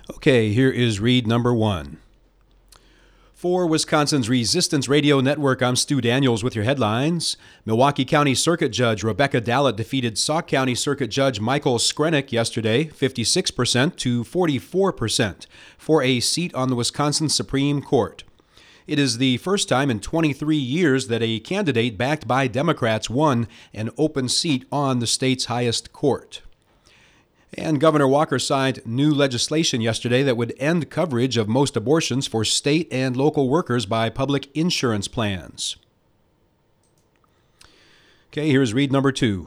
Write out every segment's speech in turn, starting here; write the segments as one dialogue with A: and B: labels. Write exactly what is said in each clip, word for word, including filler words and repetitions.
A: Okay, here is read number one. For Wisconsin's Resistance Radio Network, I'm Stu Daniels with your headlines. Milwaukee County Circuit Judge Rebecca Dallett defeated Sauk County Circuit Judge Michael Skrenick yesterday, fifty-six percent to forty-four percent, for a seat on the Wisconsin Supreme Court. It is the first time in twenty-three years that a candidate backed by Democrats won an open seat on the state's highest court. And Governor Walker signed new legislation yesterday that would end coverage of most abortions for state and local workers by public insurance plans. Okay, here's read number two.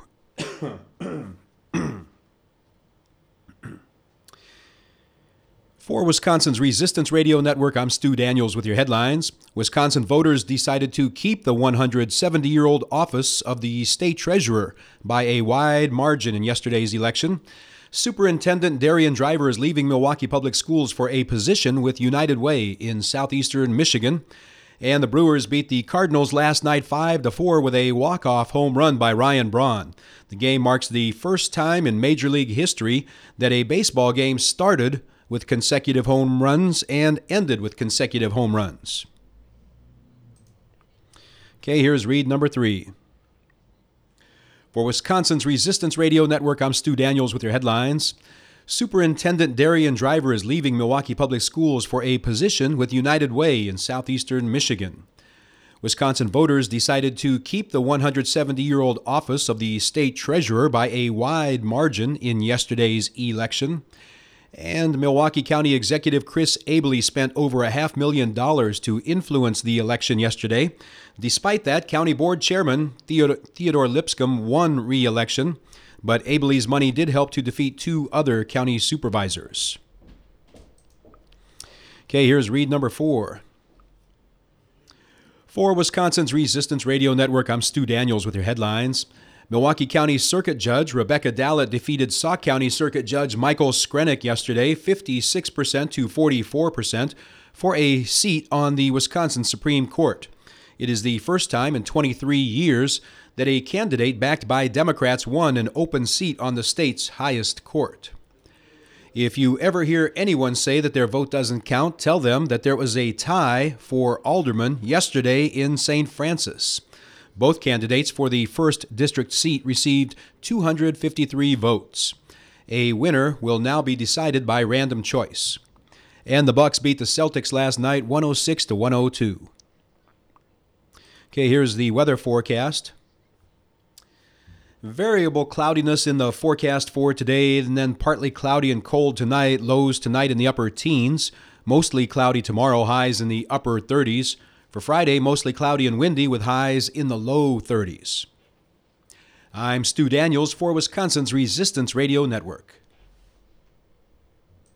A: For Wisconsin's Resistance Radio Network, I'm Stu Daniels with your headlines. Wisconsin voters decided to keep the one hundred seventy-year-old office of the state treasurer by a wide margin in yesterday's election. Superintendent Darian Driver is leaving Milwaukee Public Schools for a position with United Way in southeastern Michigan. And the Brewers beat the Cardinals last night five to four with a walk-off home run by Ryan Braun. The game marks the first time in Major League history that a baseball game started with consecutive home runs and ended with consecutive home runs. Okay, here's read number three. For Wisconsin's Resistance Radio Network, I'm Stu Daniels with your headlines. Superintendent Darian Driver is leaving Milwaukee Public Schools for a position with United Way in southeastern Michigan. Wisconsin voters decided to keep the one hundred seventy-year-old office of the state treasurer by a wide margin in yesterday's election. And Milwaukee County Executive Chris Abele spent over a half million dollars to influence the election yesterday. Despite that, County Board Chairman Theodore, Theodore Lipscomb won re-election, but Abele's money did help to defeat two other county supervisors. Okay, here's read number four. For Wisconsin's Resistance Radio Network, I'm Stu Daniels with your headlines. Milwaukee County Circuit Judge Rebecca Dallett defeated Sauk County Circuit Judge Michael Skrenick yesterday, fifty-six percent to forty-four percent, for a seat on the Wisconsin Supreme Court. It is the first time in twenty-three years that a candidate backed by Democrats won an open seat on the state's highest court. If you ever hear anyone say that their vote doesn't count, tell them that there was a tie for alderman yesterday in Saint Francis. Both candidates for the first district seat received two hundred fifty-three votes. A winner will now be decided by random choice. And the Bucks beat the Celtics last night one oh six to one oh two. Okay, here's the weather forecast. Variable cloudiness in the forecast for today, and then partly cloudy and cold tonight, lows tonight in the upper teens. Mostly cloudy tomorrow, highs in the upper thirties. For Friday, mostly cloudy and windy with highs in the low thirties. I'm Stu Daniels for Wisconsin's Resistance Radio Network.